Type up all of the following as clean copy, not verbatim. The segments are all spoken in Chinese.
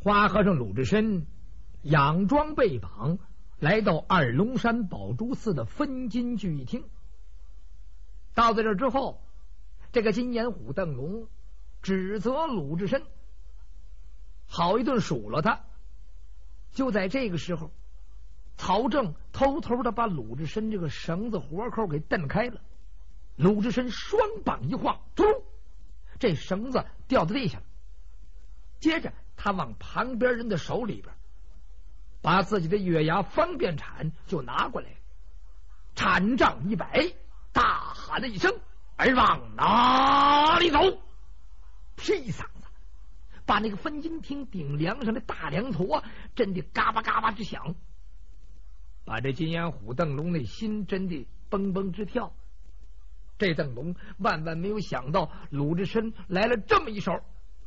花和尚鲁智深佯装被绑，来到二龙山宝珠寺的分金聚义厅。到在这之后，这个金眼虎邓龙指责鲁智深，好一顿数落他。就在这个时候，曹正偷偷的把鲁智深这个绳子活扣给蹬开了。鲁智深双膀一晃，突，这绳子掉到地下了。接着他往旁边人的手里边把自己的月牙方便铲就拿过来，铲杖一摆，大喊了一声：“儿往哪里走？”劈嗓子，把那个分金厅顶梁上的大梁头震得嘎巴嘎巴直响，把这金眼虎邓龙那心真的蹦蹦直跳。这邓龙万万没有想到鲁智深来了这么一手。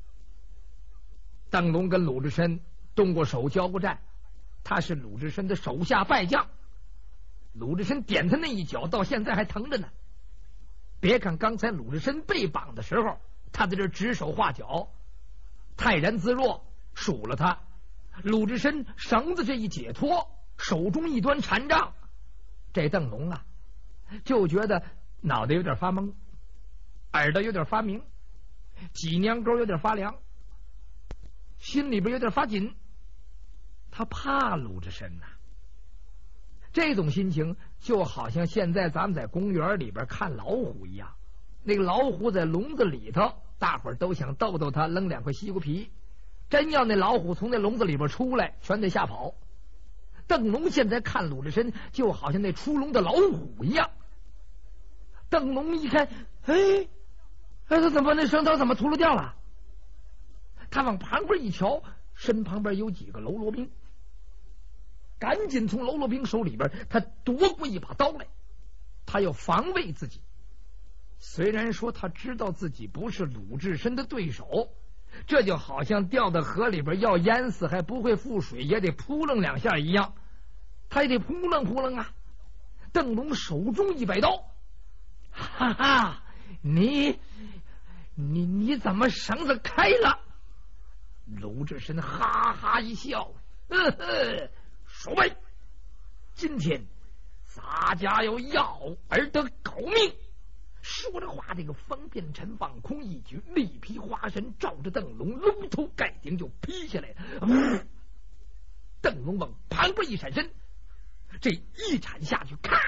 邓龙跟鲁智深动过手，交过战，他是鲁智深的手下败将。鲁智深点他那一脚到现在还疼着呢。别看刚才鲁智深被绑的时候他在这指手画脚，泰然自若，数了他。鲁智深绳子这一解脱，手中一端禅杖，这邓龙就觉得脑袋有点发懵，耳朵有点发明，脊梁沟有点发凉，心里边有点发紧。他怕鲁智深这种心情就好像现在咱们在公园里边看老虎一样，那个老虎在笼子里头，大伙儿都想逗逗他，扔2块西瓜皮，真要那老虎从那笼子里边出来，全得吓跑。邓龙现在看鲁智深就好像那出笼的老虎一样。邓龙一看，他怎么那绳头怎么秃噜掉了？他往旁边一瞧，身旁边有几个喽啰兵，赶紧从喽啰兵手里边他夺过一把刀来，他要防卫自己。虽然说他知道自己不是鲁智深的对手，这就好像掉到河里边要淹死还不会覆水，也得扑棱2下一样，他也得扑棱扑棱啊。邓龙手中一摆刀，哈哈，你怎么绳子开了？鲁智深哈哈一笑，守卫，今天洒家要而得狗命。说着话，这个方便尘往空一举，力劈花神照着邓龙龙头盖顶就劈下来了。邓龙往旁边一闪身，这一铲下去，咔，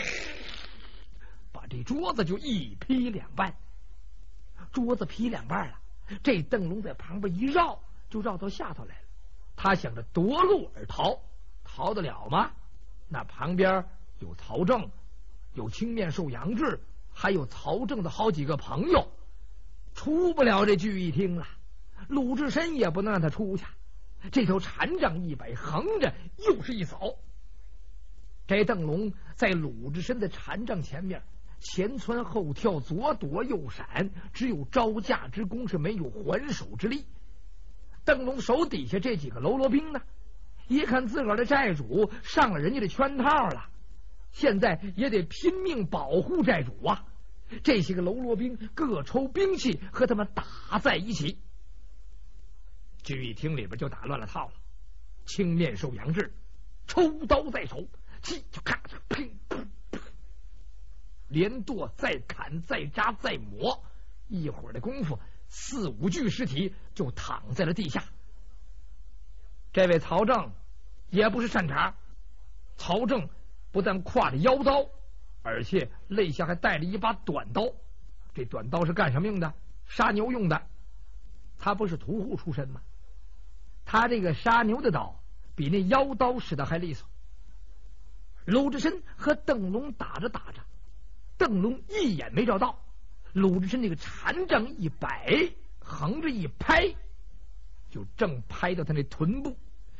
把这桌子就一劈2半。桌子劈2半了，这邓龙在旁边一绕，就绕到下头来了。他想着夺路而逃，逃得了吗？那旁边有曹正，有青面兽杨志，还有曹正的好几个朋友，出不了这聚义厅了。鲁智深也不能让他出去，这条禅杖一摆，横着又是一扫。这邓龙在鲁智深的禅杖前面前窜后跳，左躲右闪，只有招架之功，是没有还手之力。邓龙手底下这几个喽啰兵一看自个儿的债主上了人家的圈套了，现在也得拼命保护债主啊。这些个喽啰兵各抽兵器和他们打在一起，聚义厅里边就打乱了套了。青面兽杨志抽刀在手，就咔嚓砰砰砰，连剁再砍再扎再磨，一会儿的功夫4、5具尸体就躺在了地下。这位曹正也不是善茬，曹正不但挎着腰刀，而且肋下还带了一把短刀。这短刀是干什么用的？杀牛用的。他不是屠户出身吗？他这个杀牛的刀比那腰刀使得还利索。鲁智深和邓龙打着打着，邓龙一眼没照到，鲁智深那个禅杖一摆，横着一拍，就正拍到他那臀部，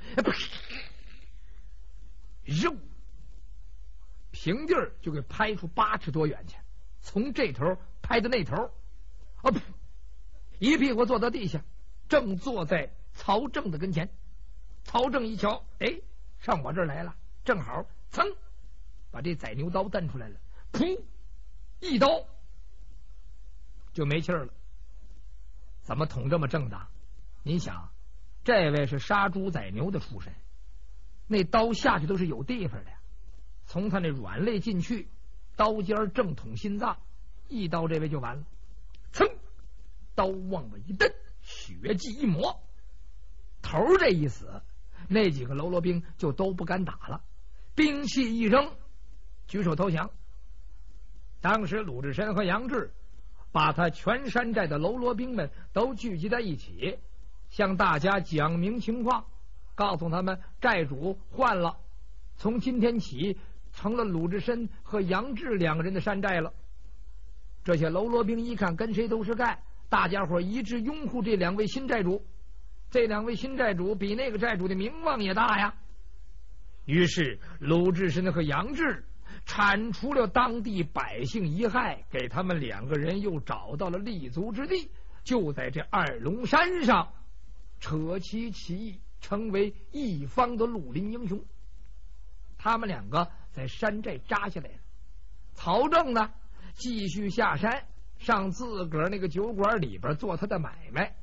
肉平地儿就给拍出8尺多远去，从这头拍到那头，一屁股坐到地下，正坐在曹正的跟前。曹正一瞧，上我这儿来了，正好噌把这宰牛刀蹬出来了，噗一刀就没气儿了。怎么捅这么正当？您想， 这位是杀猪宰牛的出身，那刀下去都是有地方的，从他那软肋进去，刀尖正捅心脏，一刀这位就完了。噌，刀往外一蹬，血迹一抹，头这一死，那几个喽啰兵就都不敢打了，兵器一扔，举手投降。当时鲁智深和杨志把他全山寨的喽啰兵们都聚集在一起，向大家讲明情况，告诉他们寨主换了，从今天起成了鲁智深和杨志两个人的山寨了。这些喽啰兵一看跟谁都是丐，大家伙一致拥护这两位新寨主，这两位新寨主比那个寨主的名望也大呀。于是鲁智深和杨志铲除了当地百姓遗害，给他们两个人又找到了立足之地，就在这二龙山上扯旗起义，成为一方的绿林英雄。他们两个在山寨扎下来了，曹正呢继续下山，上自个儿那个酒馆里边做他的买卖。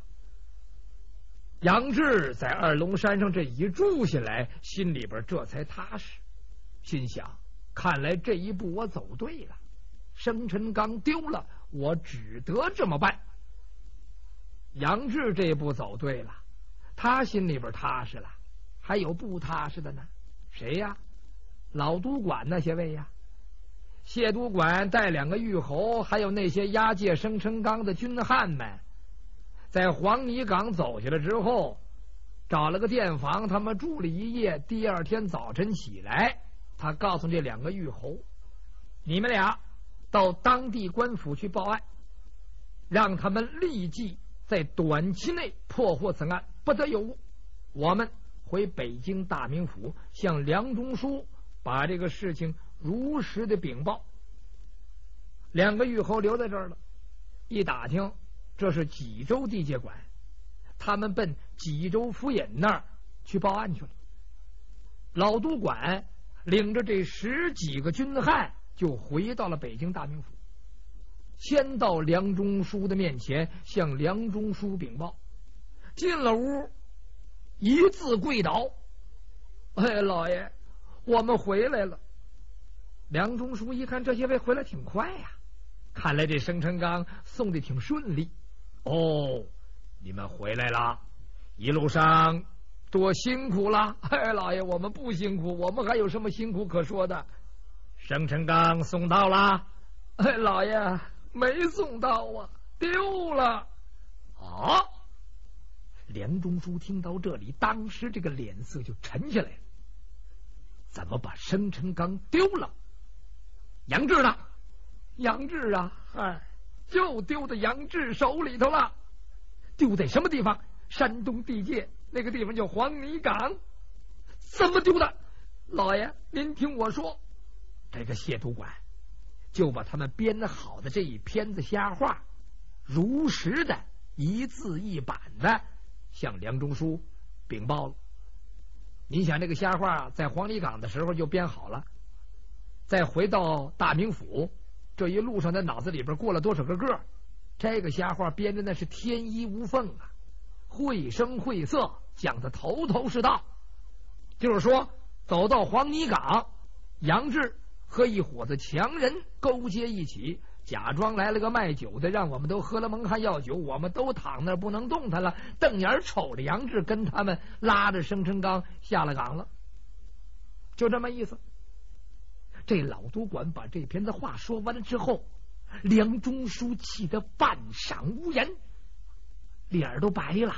杨志在二龙山上这一住下来，心里边这才踏实，心想看来这一步我走对了，生辰纲丢了，我只得这么办。杨志这一步走对了，他心里边踏实了，还有不踏实的呢。谁呀？老督管那些位呀，谢督管带两个狱侯，还有那些押解生辰纲的军汉们，在黄泥岗走下来之后，找了个店房，他们住了一夜。第二天早晨起来，他告诉这两个狱侯，你们俩到当地官府去报案，让他们立即在短期内破获此案，不得有误。我们回北京大名府向梁中书把这个事情如实的禀报。两个狱侯留在这儿了，一打听这是济州地界管，他们奔济州府尹那儿去报案去了。老督管领着这10几个军汉就回到了北京大名府，先到梁中书的面前向梁中书禀报。进了屋，一字跪倒，哎，老爷，我们回来了。梁中书一看这些位回来挺快呀，看来这生辰纲送的挺顺利。哦，你们回来了，一路上多辛苦了。哎，老爷，我们不辛苦，我们还有什么辛苦可说的？生辰纲送到了？哎，老爷，没送到啊，丢了。啊！梁中书听到这里，当时这个脸色就沉下来了。怎么把生辰纲丢了？杨志呢？杨志啊，就丢在杨志手里头了。丢在什么地方？山东地界那个地方叫黄泥岗。怎么丢的？老爷，您听我说。这个谢督管就把他们编好的这一篇子瞎话，如实的一字一板的向梁中书禀报了。您想这个瞎话在黄泥岗的时候就编好了，再回到大名府，这一路上在脑子里边过了多少个个，这个瞎话编的那是天衣无缝啊，绘声绘色，讲的头头是道。就是说走到黄泥岗，杨志和一伙子强人勾结一起，假装来了个卖酒的，让我们都喝了蒙汗药酒，我们都躺那不能动弹了，瞪眼瞅着杨志跟他们拉着生辰纲下了岗了，就这么意思。这老督管把这篇的话说完了之后，梁中书气得半晌无言，脸都白了。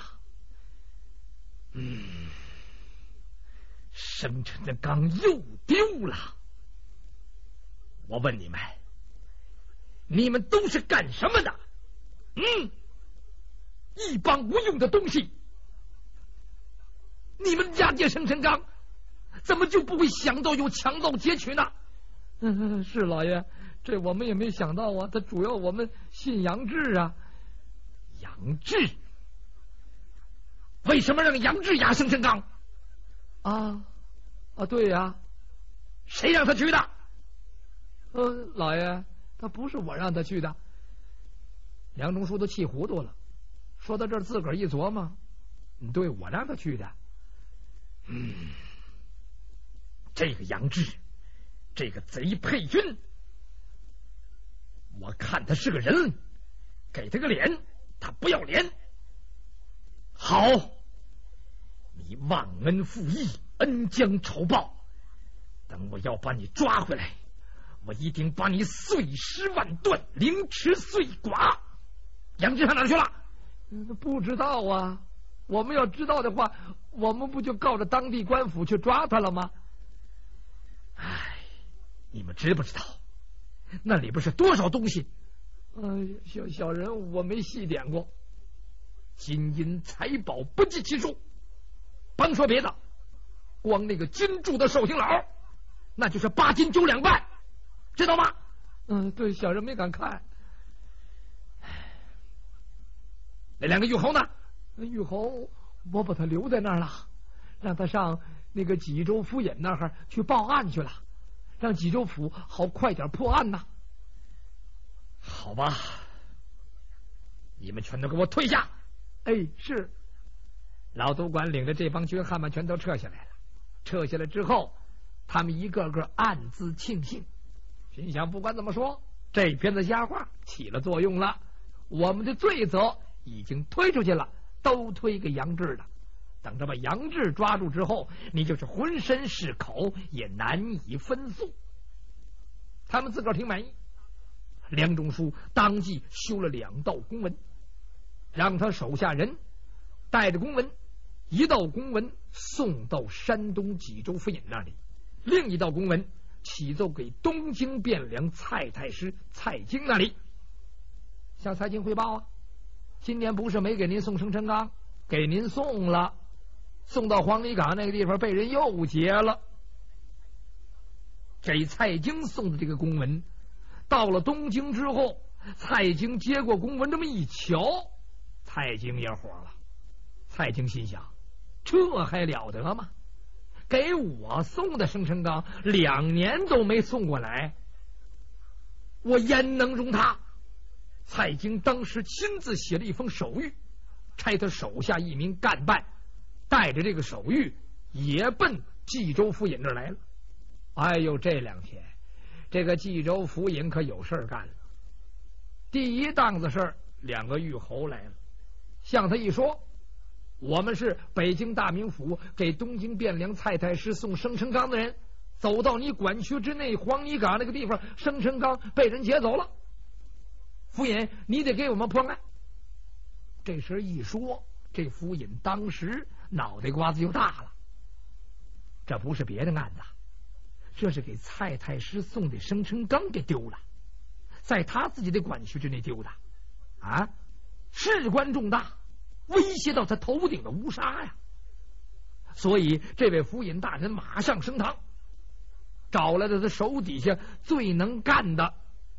生辰的纲又丢了。我问你们，你们都是干什么的？一帮无用的东西！你们押解生辰纲，怎么就不会想到有强盗劫取呢？是老爷，这我们也没想到啊。他主要我们信杨志啊。杨志？为什么让杨志押生辰纲？对呀。谁让他去的？老爷，他不是我让他去的。梁中书都气糊涂了，说到这儿自个儿一琢磨， 对，我让他去的。这个杨志，这个贼配军，我看他是个人，给他个脸，他不要脸。好，你忘恩负义，恩将仇报。等我要把你抓回来，我一定把你碎尸万段，凌迟碎剐。杨志上哪去了？ 不知道啊。我们要知道的话，我们不就告着当地官府去抓他了吗？ 哎，你们知不知道那里边是多少东西？ 小人我没细点过。 金银财宝不计其数，甭说别的，光那个金铸的寿星佬，那就是8斤9两半，知道吗？ 对，小人没敢看。 那2个玉侯呢？ 玉侯我把他留在那儿了，让他上那个济州府尹那儿去报案去了，让济州府好快点破案呐。 好吧，你们全都给我退下。 是。 老督管领着这帮军汉们全都撤下来了。撤下来之后，他们一个个暗自庆幸，心想不管怎么说，这边的瞎话起了作用了，我们的罪责已经推出去了，都推给杨志了。等着把杨志抓住之后，你就是浑身是口也难以分诉。他们自个儿挺满意。梁中书当即修了2道公文，让他手下人带着公文，一道公文送到山东济州府尹那里，另一道公文启奏给东京汴梁蔡太师蔡京那里，向蔡京汇报啊，今年不是没给您送生辰纲，给您送了，送到黄泥岗那个地方被人又劫了。给蔡京送的这个公文到了东京之后，蔡京接过公文这么一瞧，蔡京也火了。蔡京心想，这还了得吗？给我送的生辰纲2年都没送过来，我焉能容他？蔡京当时亲自写了一封手谕，差他手下一名干办带着这个手谕也奔济州府尹这儿来了。哎呦，这2天这个济州府尹可有事干了。第一档子事2个玉侯来了，向他一说，我们是北京大名府给东京汴梁蔡太师送生辰纲的人，走到你管区之内黄泥岗那个地方，生辰纲被人劫走了，府尹你得给我们破案。这时一说，这府尹当时脑袋瓜子就大了，这不是别的案子，这是给蔡太师送的生辰纲给丢了，在他自己的管区之内丢的啊，事关重大，威胁到他头顶的乌纱呀。所以这位府尹大人马上升堂，找来了他手底下最能干的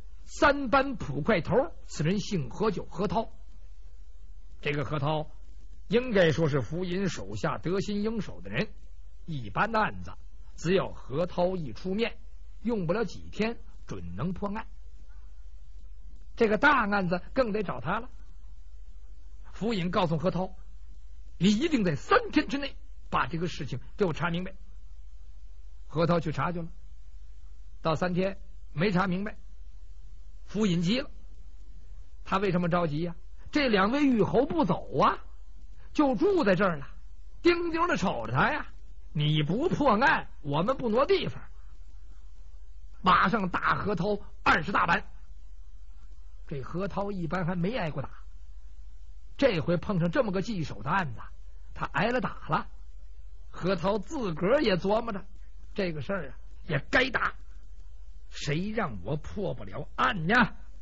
3班捕快头，此人姓何，叫何涛。这个何涛应该说是府尹手下得心应手的人，一般的案子只要何涛一出面，用不了几天准能破案。这个大案子更得找他了。府尹告诉何涛，你一定在3天之内把这个事情给我查明白。何涛去查去了，到3天没查明白，府尹急了。他为什么着急呀？这2位玉侯不走啊，就住在这儿了，盯盯的瞅着他呀。你不破案，我们不挪地方。马上打何涛20大板。这何涛一般还没挨过打，这回碰上这么个棘手的案子，他挨了打了。何涛自个儿也琢磨着，这个事儿啊也该打，谁让我破不了案呢？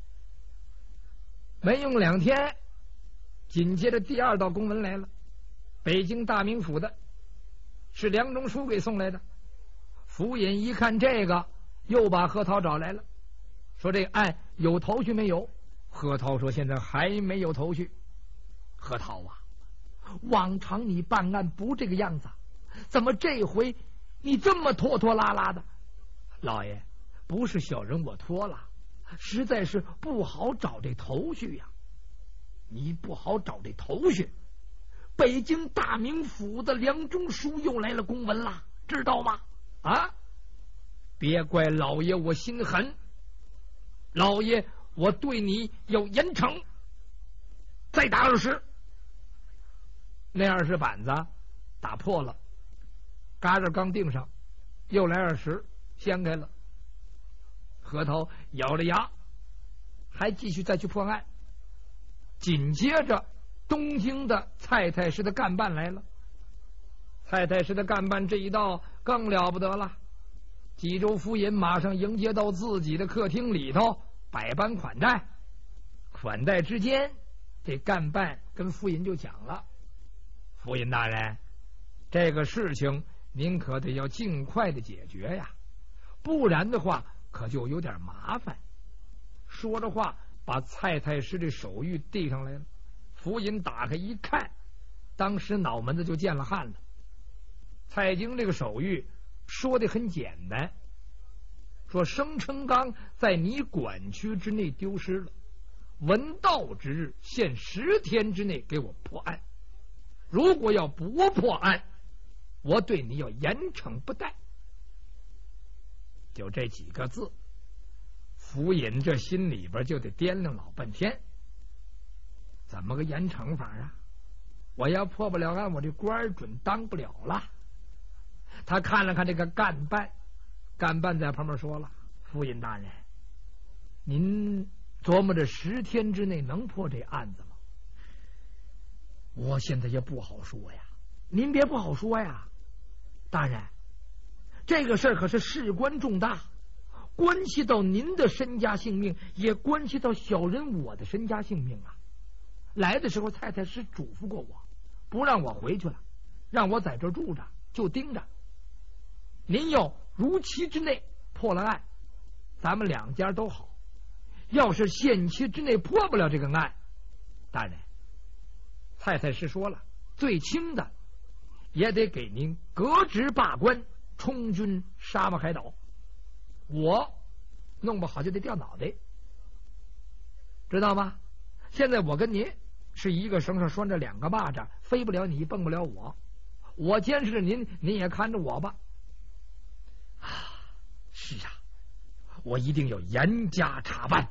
没用2天，紧接着第2道公文来了，北京大名府的，是梁中书给送来的。府尹一看这个，又把何涛找来了，说这个案有头绪没有？何涛说现在还没有头绪。何涛啊，往常你办案不这个样子，怎么这回你这么拖拖拉拉的？老爷，不是小人我拖了，实在是不好找这头绪呀。你不好找这头绪， 北京大名府的梁中书又来了公文了，知道吗？啊！别怪老爷我心狠，老爷我对你要严惩，再打20。那20板子打破了，嘎着刚钉上，又来20，掀开了。核桃咬着牙，还继续再去破案。紧接着，东京的蔡太师的干办来了。蔡太师的干办这一到更了不得了，济州府尹马上迎接到自己的客厅里头，百般款待。款待之间，这干办跟府尹就讲了：“府尹大人，这个事情您可得要尽快的解决呀，不然的话可就有点麻烦。”说着话，把蔡太师的手谕递上来了。府尹打开一看，当时脑门子就见了汗了。蔡京这个手谕说的很简单，说生辰纲在你管区之内丢失了，闻道之日限10天之内给我破案，如果要不破案，我对你要严惩不贷。就这几个字，府尹这心里边就得掂量老半天，怎么个严惩法啊？我要破不了案，我这官准当不了了。他看了看这个干办，干办在旁边说了：“府尹大人，您琢磨着10天之内能破这案子吗？”我现在也不好说呀。您别不好说呀，大人，这个事儿可是事关重大，关系到您的身家性命，也关系到小人我的身家性命啊。来的时候蔡太师嘱咐过我，不让我回去了，让我在这住着，就盯着。您要如期之内破了案，咱们两家都好；要是限期之内破不了这个案，大人，蔡太师说了，最轻的也得给您革职罢官，充军沙漠海岛。我弄不好就得掉脑袋，知道吗？现在我跟您是一个绳上拴着2个蚂蚱，飞不了你，蹦不了我。我监视着您，您也看着我吧。啊，是啊，我一定要严加查办。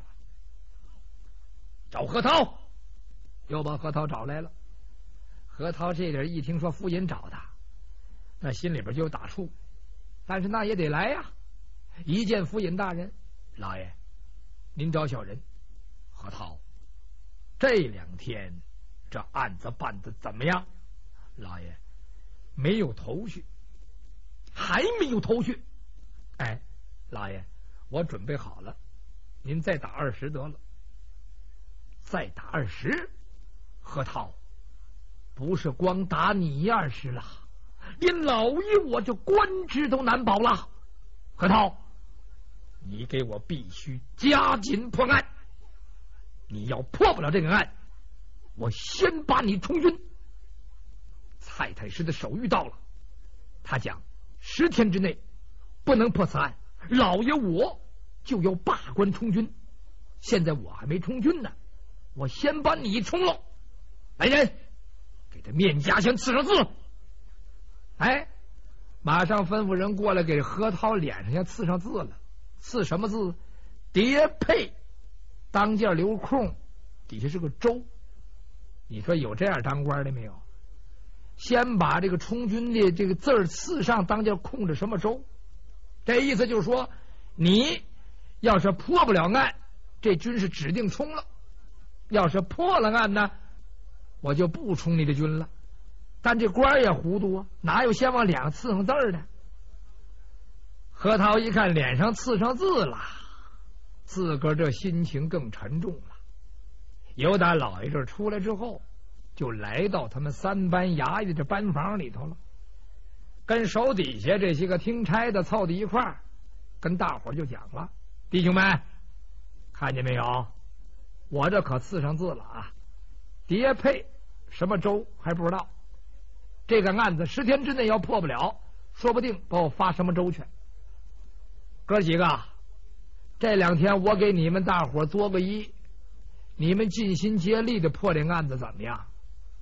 找核桃，又把核桃找来了。核桃这点一听说府尹找他，那心里边就有打怵，但是那也得来呀。一见府尹大人，老爷，您找小人。核桃，这2天这案子办得怎么样？老爷，没有头绪，还没有头绪。哎，老爷，我准备好了，您再打20得了。再打20？核桃，不是光打你20了，连老爷我这官职都难保了。核桃，你给我必须加紧破案，你要破不了这个案，我先把你充军。蔡太师的手谕到了，他讲10天之内不能破此案，老爷我就要罢官充军。现在我还没充军呢，我先把你充了。来人，给他面颊先刺上字。哎，马上吩咐人过来给核桃脸上先刺上字了。刺什么字？叠配，当间留空，底下是个周。你说有这样当官的没有？先把这个充军的这个字儿刺上，当间空着什么周？这意思就是说，你要是破不了案，这军是指定充了；要是破了案呢，我就不充你的军了。但这官也糊涂啊，哪有先往脸上刺上字儿的？核桃一看脸上刺上字了，自个儿这心情更沉重了。由打老爷这儿出来之后，就来到他们3班衙役的这班房里头了，跟手底下这些个听差的凑在一块儿，跟大伙儿就讲了：弟兄们，看见没有？我这可刺上字了啊！叠配什么州还不知道，这个案子10天之内要破不了，说不定把我发什么州去。哥几个，这2天我给你们大伙儿作个揖，你们尽心竭力的破这案子怎么样？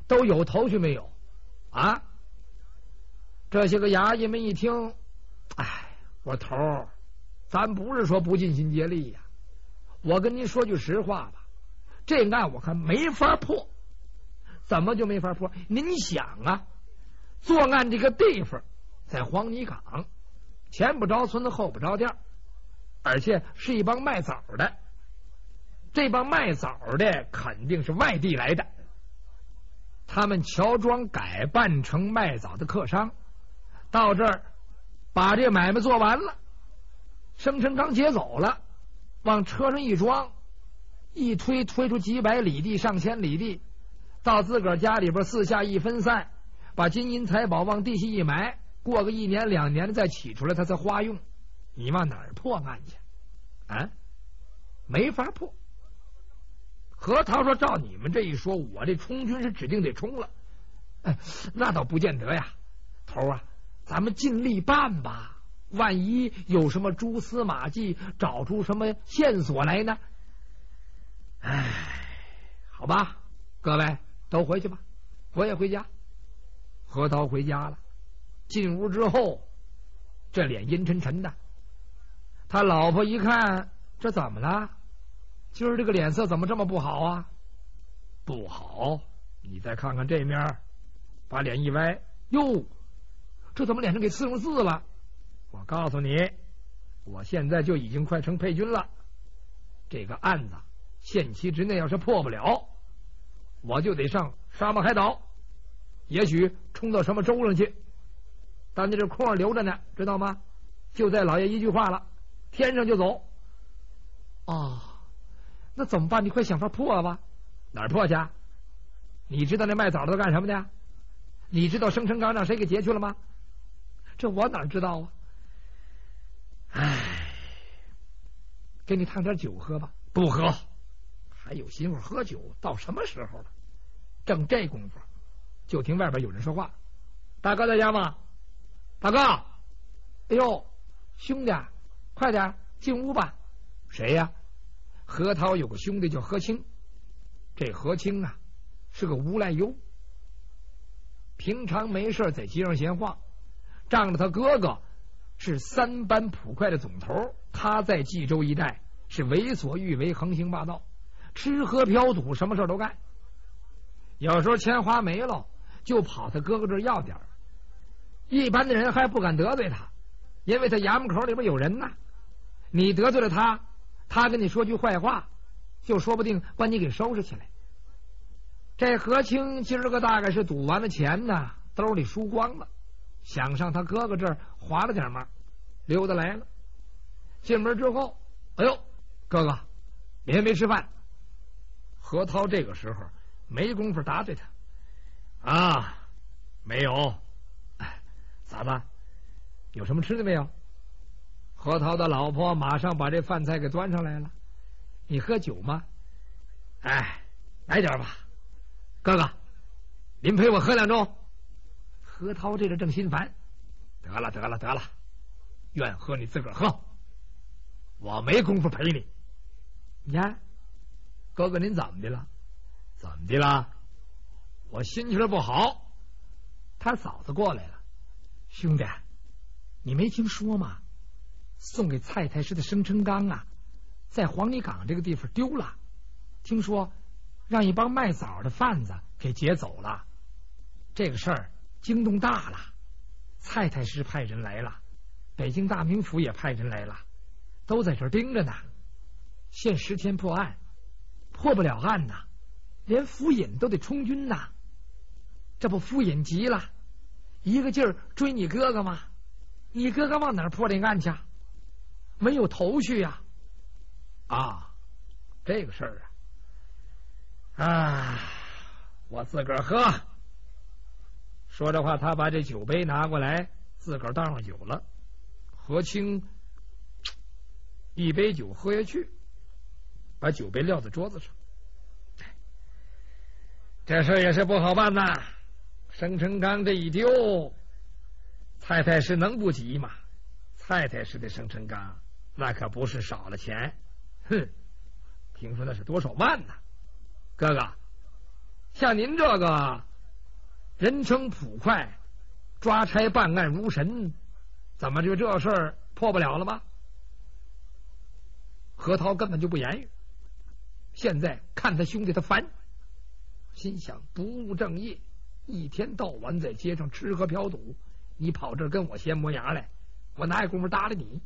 都有头绪没有？啊！这些个衙役们一听，哎，我头儿，咱不是说不尽心竭力呀，我跟您说句实话吧，这案我看没法破。怎么就没法破？您想啊，作案这个地方在黄泥岗，前不着村后不着店，而且是一帮卖枣的。这帮卖枣的肯定是外地来的，他们乔装改扮成卖枣的客商，到这儿把这买卖做完了，生辰纲劫走了，往车上一装，一推出几百里地上千里地，到自个儿家里边四下一分散，把金银财宝往地下一埋，过个1年2年的再起出来，他才花用。你往哪儿破案去啊？没法破。何涛说：“照你们这一说，我这充军是指定得冲了。哎，那倒不见得呀，头啊，咱们尽力办吧。万一有什么蛛丝马迹，找出什么线索来呢？哎，好吧，各位都回去吧，我也回家。”何涛回家了，进屋之后，这脸阴沉沉的。他老婆一看，这怎么了？今儿这个脸色怎么这么不好啊？不好，你再看看这面，把脸一歪，哟，这怎么脸上给刺上字了？我告诉你，我现在就已经快成配军了。这个案子限期之内要是破不了，我就得上沙漠海岛，也许冲到什么州上去。但你这空留着呢，知道吗？就在老爷一句话了，天上就走。哦，那怎么办？你快想法破吧。哪儿破去？你知道那卖枣的都干什么的？你知道生辰纲让谁给劫去了吗？这我哪知道啊？唉，给你烫点酒喝吧。不喝，还有心思喝酒？到什么时候了？正这功夫，就听外边有人说话：“大哥在家吗？大哥！哎呦，兄弟，快点进屋吧。”谁呀？何涛有个兄弟叫何清，这何清啊是个无赖优，平常没事在街上闲晃，仗着他哥哥是3班捕快的总头，他在冀州一带是为所欲为，横行霸道，吃喝嫖赌什么事都干。有时候钱花没了，就跑他哥哥这儿要点儿。一般的人还不敢得罪他，因为他衙门口里边有人呢。你得罪了他，他跟你说句坏话，就说不定把你给收拾起来。这何清今儿个大概是赌完了钱呢，兜里输光了，想上他哥哥这儿划了点嘛，溜达来了。进门之后，哎呦，哥哥，你还没吃饭？何涛这个时候没工夫答对他啊，没有。咋吧？有什么吃的没有？何涛的老婆马上把这饭菜给端上来了。你喝酒吗？哎，来点吧。哥哥，您陪我喝2盅。何涛这个正心烦，得了，愿喝你自个儿喝，我没工夫陪你。你看，哥哥您怎么的了？怎么的了？我心情不好。他嫂子过来了。兄弟，你没听说吗？送给蔡太师的生辰纲啊，在黄泥岗这个地方丢了，听说让一帮卖枣的贩子给劫走了。这个事儿惊动大了，蔡太师派人来了，北京大名府也派人来了，都在这儿盯着呢。限10天破案，破不了案呐，连府尹都得充军呐。这不府尹急了，一个劲儿追你哥哥吗？你哥哥往哪儿破这案去？没有头绪呀！啊，这个事儿啊，我自个儿喝。说这话，他把这酒杯拿过来，自个儿倒上酒了。何清一杯酒喝下去，把酒杯撂在桌子上。这事儿也是不好办呐，生辰纲这一丢，蔡太师能不急吗？蔡太师的生辰纲那可不是少了钱，哼，听说那是多少万呢？哥哥，像您这个人称捕快，抓差办案如神，怎么就这事儿破不了了吗？何涛根本就不言语。现在看他兄弟他烦，心想不务正业，一天到晚在街上吃喝嫖赌，你跑这儿跟我闲磨牙来，我哪有功夫搭理你？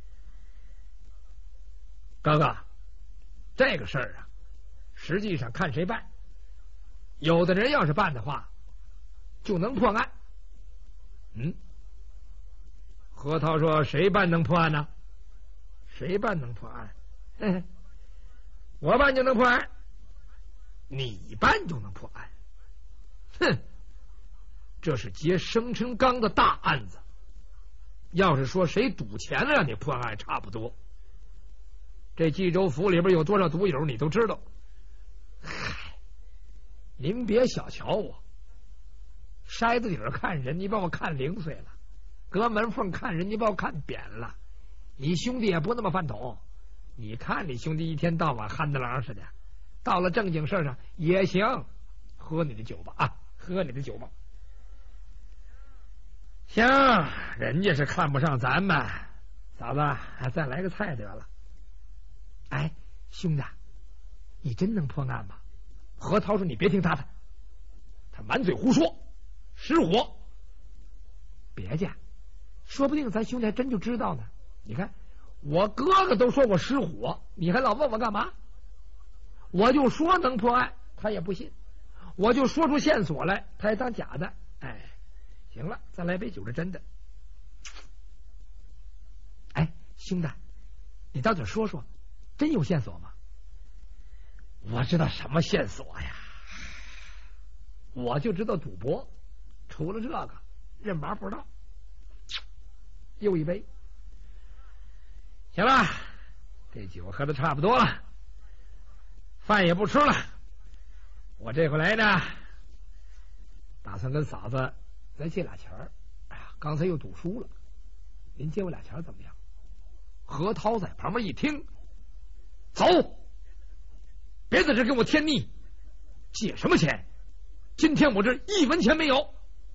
哥哥，这个事儿啊，实际上看谁办。有的人要是办的话，就能破案。何涛说：“谁办能破案呢？谁办能破案？我办就能破案，你办就能破案。哼，这是劫生辰纲的大案子。要是说谁赌钱了让你破案，差不多。这冀州府里边有多少赌友，你都知道。嗨，您别小瞧我，筛子底儿看人，你把我看零碎了；隔门缝看人，你把我看扁了。你兄弟也不那么饭桶。你看你兄弟一天到晚憨得郎似的，到了正经事上也行，喝你的酒吧啊，喝你的酒吧。行，人家是看不上咱们，嫂子再来个菜得了。哎，兄弟，你真能破案吗？何涛说：“你别听他的，他满嘴胡说，失火。别介，说不定咱兄弟还真就知道呢。你看。”我哥哥都说我失火，你还老问我干嘛？我就说能破案，他也不信；我就说出线索来，他还当假的。哎，行了，再来杯酒是真的。哎，兄弟，你到底说说，真有线索吗？我知道什么线索呀？我就知道赌博，除了这个，认玩不知道。又一杯。行了，这酒喝的差不多了，饭也不吃了。我这回来呢，打算跟嫂子再借俩钱儿。哎呀，刚才又赌输了，您借我俩钱怎么样？何涛在旁边一听，走，别在这给我添腻，借什么钱？今天我这一文钱没有。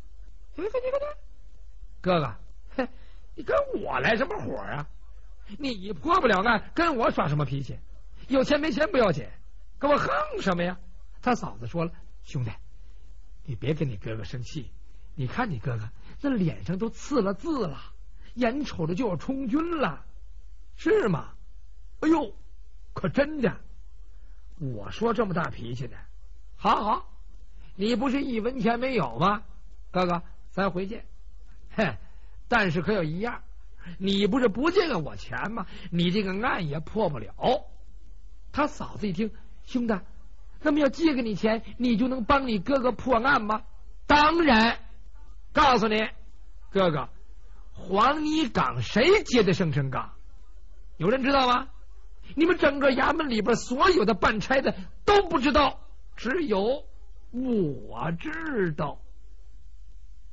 哥哥，你跟我来什么火啊？你破不了案，跟我耍什么脾气？有钱没钱不要紧，跟我横什么呀？他嫂子说了：“兄弟，你别跟你哥哥生气。你看你哥哥那脸上都刺了字了，眼瞅着就要充军了，是吗？”哎呦，可真的！我说这么大脾气的，好，你不是一文钱没有吗？哥哥，咱回见。但是可有一样。你不是不借给我钱吗？你这个案也破不了。他嫂子一听，兄弟，那么要借给你钱，你就能帮你哥哥破案吗？当然，告诉你，哥哥，黄泥岗谁接的生辰纲？有人知道吗？你们整个衙门里边所有的办差的都不知道，只有我知道。